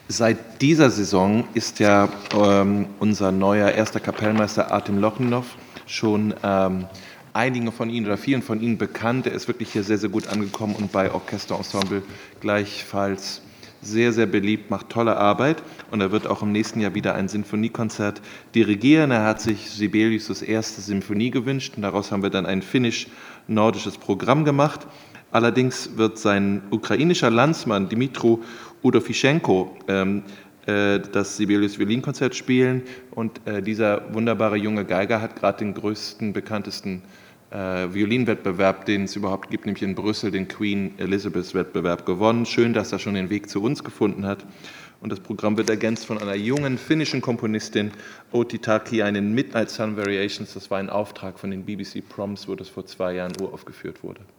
Seit dieser Saison ist ja unser neuer erster Kapellmeister Artem Lochinov schon einigen von Ihnen oder vielen von Ihnen bekannt. Er ist wirklich hier sehr, sehr gut angekommen und bei Orchesterensemble gleichfalls sehr, sehr beliebt, macht tolle Arbeit und er wird auch im nächsten Jahr wieder ein Sinfoniekonzert dirigieren. Er hat sich Sibelius' erste Symphonie gewünscht und daraus haben wir dann ein finnisch-nordisches Programm gemacht. Allerdings wird sein ukrainischer Landsmann Dimitru Udofischenko das Sibelius-Violinkonzert spielen und dieser wunderbare junge Geiger hat gerade den größten, bekanntesten Violinwettbewerb, den es überhaupt gibt, nämlich in Brüssel, den Queen Elizabeth-Wettbewerb gewonnen. Schön, dass er schon den Weg zu uns gefunden hat. Und das Programm wird ergänzt von einer jungen finnischen Komponistin, Outi Tarkiainen, Midnight Sun Variations. Das war ein Auftrag von den BBC Proms, wo das vor 2 Jahren uraufgeführt wurde.